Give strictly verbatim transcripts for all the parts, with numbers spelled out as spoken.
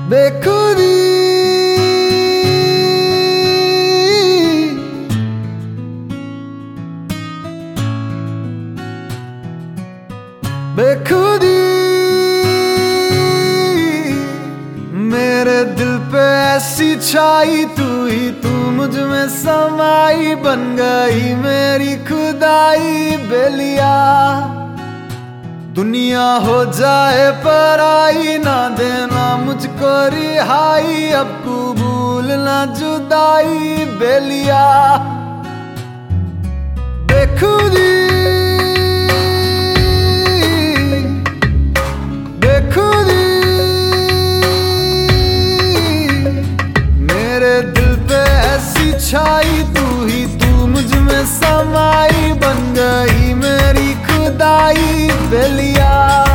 बेखुदी बेखुदी मेरे दिल पे ऐसी छाई, तू ही तू मुझ में समाई, बन गई मेरी खुदाई बेलिया। दुनिया हो जाए पराई, ना देना मुझको रिहाई, अब कबूल ना जुदाई बेलिया। बेखुदी बेखुदी मेरे दिल पे ऐसी छाई, तू ही तू मुझ में समाई, बन गई मेरी खुदाई बेलिया।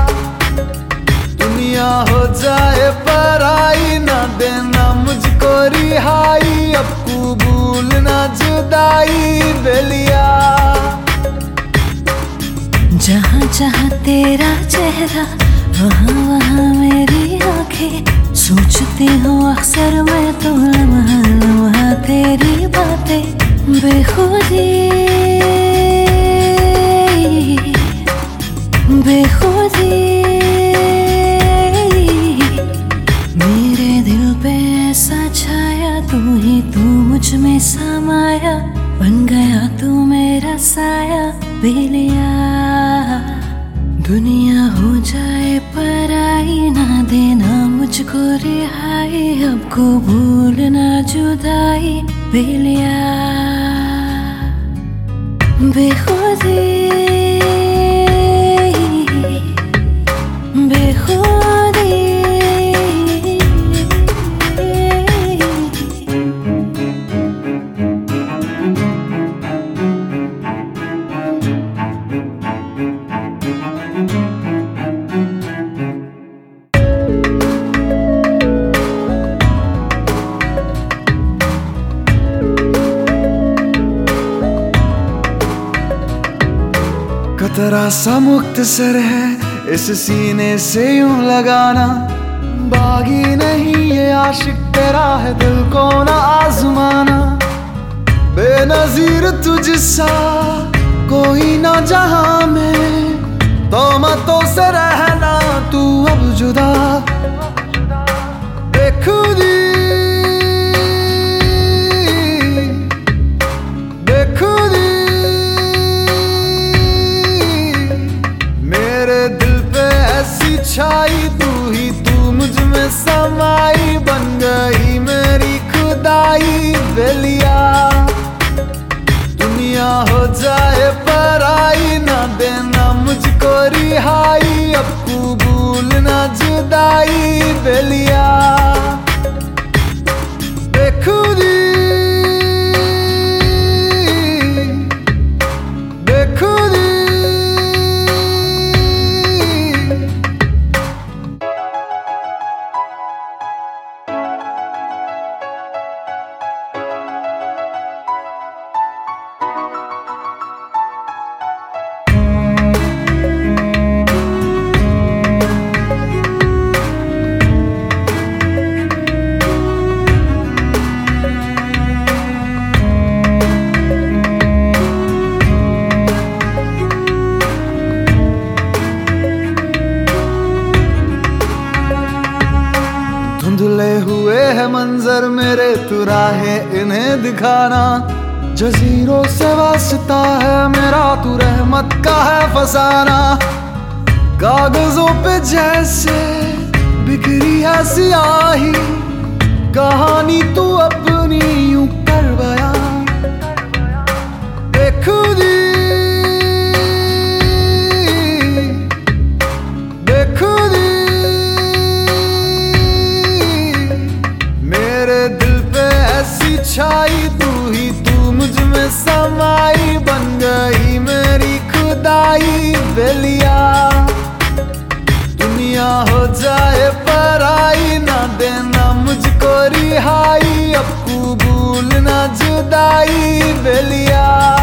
दुनिया हो जाए पराई, ना देना मुझको रिहाई, अब कबूल ना जुदाई बेलिया। जहाँ जहाँ तेरा चेहरा, वहाँ वहाँ मेरी आंखें, सोचती हूँ अक्सर मैं तो लम्हा लम्हा तेरी बातें। बेखुदी बेखुदी मेरे दिल पे ऐसा छाया, तू ही तू मुझ में समाया, बन गया तू मेरा साया बेलिया। दुनिया हो जाए पराई, ना देना मुझको रिहाई, अब कबूल ना जुदाई बेलिया। बेखुदी बेखुदी कतरा सा मुख्तसर है इस सीने से यूं लगाना, बागी नहीं ये आशिक तेरा है दिल को ना आजमाना। बेनजीर तुझसा कोई ना जहां में, तोहमतों से रहना तू अब जुदा। बेखुदी बेखुदी मेरे दिल पे ऐसी छाई, तू ही तू मुझ में समाई, बन गई मेरी खुदाई बेलिया। दुनिया हो जाए पराई, ना देना मुझको रिहाई, अब कबूल ना जुदाई बेलिया। बेखुदी बेखुदी धुंधले हुए है मंजर मेरे, तू राहे इन्हें दिखाना। जजीरों से वास्ता है मेरा, तू रहमत का है फसाना। कागजों पे जैसे बिखरी है सियाही, कहानी तू अपनी यूं कर बयां। बेखुदी बेखुदी मेरे दिल पे ऐसी छाई, तू ही तू मुझ में समाई, बन गई मेरी खुदाई बेलिया। दुनिया हो जाए पराई, ना देना मुझको रिहाई, अब कबूल ना जुदाई बेलिया।